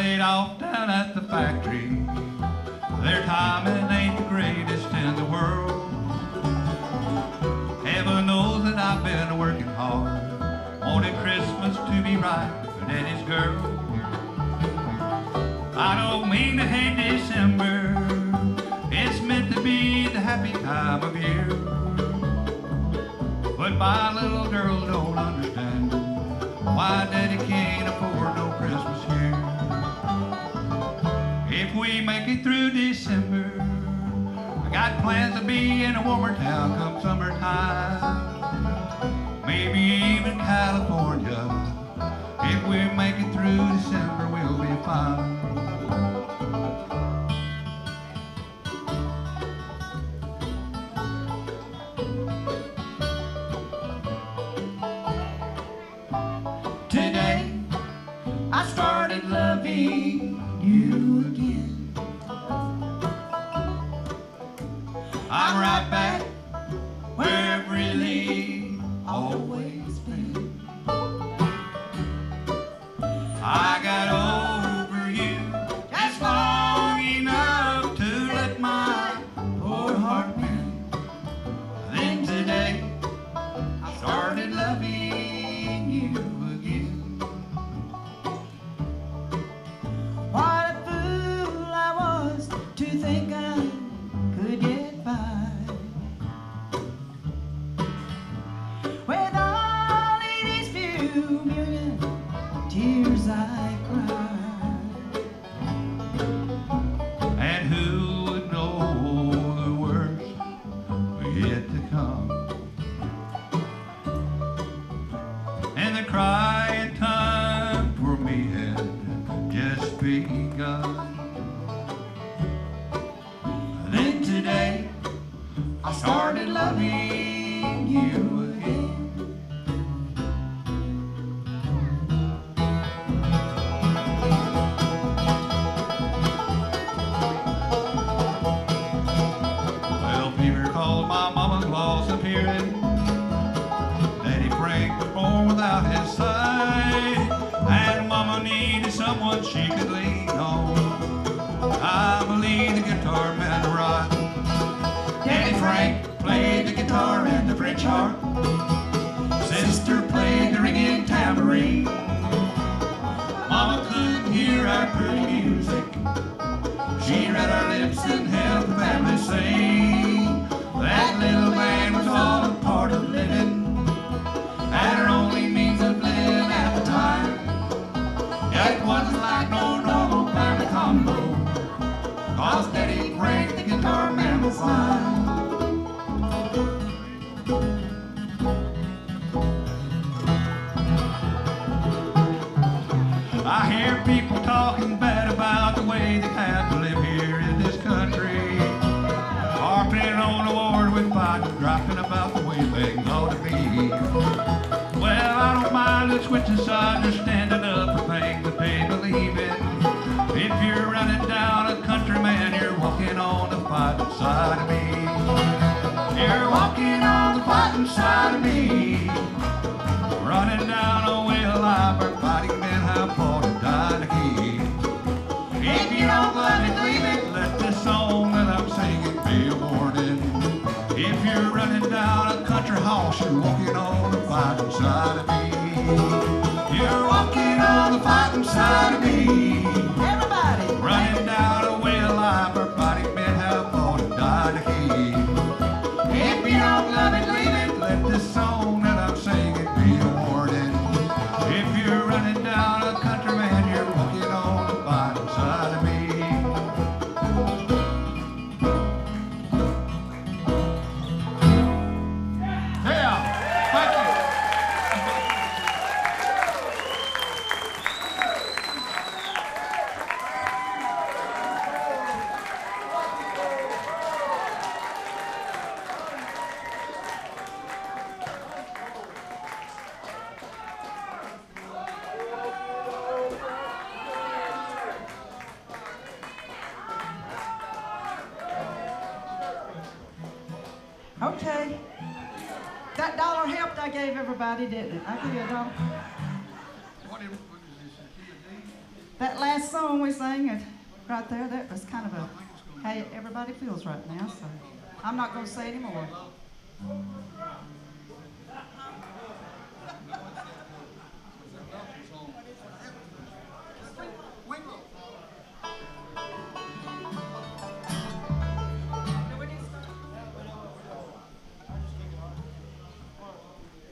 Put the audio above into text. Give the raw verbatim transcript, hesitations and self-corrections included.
laid off down at the factory. Their timing ain't the greatest in the world. Heaven knows that I've been working hard, wanting Christmas to be right for Daddy's girl. I don't mean to hate December, it's meant to be the happy time of year. But my little girl don't understand why Daddy can't afford no Christmas here. If we make it through December, I got plans to be in a warmer town come summertime. Maybe even California. If we make it through December, we'll be fine. Today, I started loving you again. I'm right back where I've really always been. I got over you just long enough to let my poor heart mend. Then today, I started loving you again. What a fool I was to think I could get by with all these few million tears I cried. And who would know the worst yet to come? And the crying time for me had just begun. Then today I started loving you again. Well, Peter called my mama Claus appearing. Daddy Frank was born without his sight, and Mama needed someone she could lean on. I believe the guitar man right. Daddy Frank played the guitar and the French harp. Sister played the ringing tambourine. Mama couldn't hear our pretty music. She read our lips and held the family sing. That little band was all a part of living, and her only means of living at the time. It wasn't like no normal family combo, 'cause Daddy Frank, the guitar man, was fine. I hear people talking bad about the way they have to live here in this country, harping on the war with fighting, griping about the way things ought to be. Well, I don't mind the switching sides or standing up for things that they believe in. If you're running down a country man, you're walking on the fighting side of me. You're walking on the fighting side of me. Running down a well line where fighting men have fought and died to keep. If you don't love it, leave it. Let this song that I'm singing be a warning. If you're running down a country house, you're walking on the fighting side of me. You're walking on the fighting side of me. Everybody running down a well line where fighting men have fought and died to keep. If you don't love it, leave it. Let this song that I'm singing be a warning. If you're running down a country man, you're walking on the fighting side of me. Yeah, thank you. Okay. That dollar helped I gave everybody, didn't it? I gave you a dollar. What is, what is this, a T V? That last song we sang it right there, that was kind of a how everybody feels right now. So I'm not going to say any more.